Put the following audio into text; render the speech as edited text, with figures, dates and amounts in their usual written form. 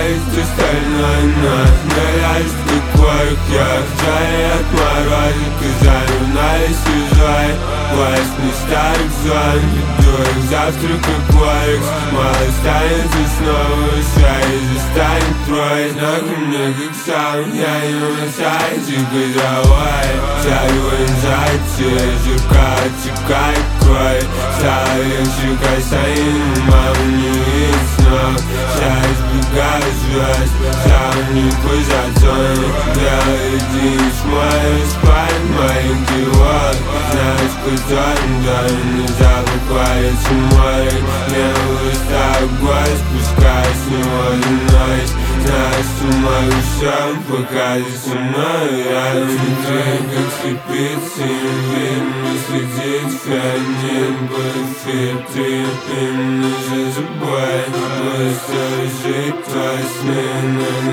весь остальной ночь. Ныряешь как ворк, я жарю от мороза. Казарменной свежой властный старых зон. Веду их завтра как воркс. Мало станется снова, шаги застанет трое. Нахуй мне как сам, я не на сайте газовой. Царю инжекции, жука отсекает кровь. Стало легче касанием, маму не видит снов. Я избегаю звезд, сам не позационный. Белый день смотрит спать маленький волк. Знаешь, кто не запах варится море. Мне устал гость, пускай с него ночь. Знаешь, что могу сам показать со мной рядом. Смотри, как слепит синим видно, следит фианин. Будет фильтры, именно за собой. Просто жить твои сны.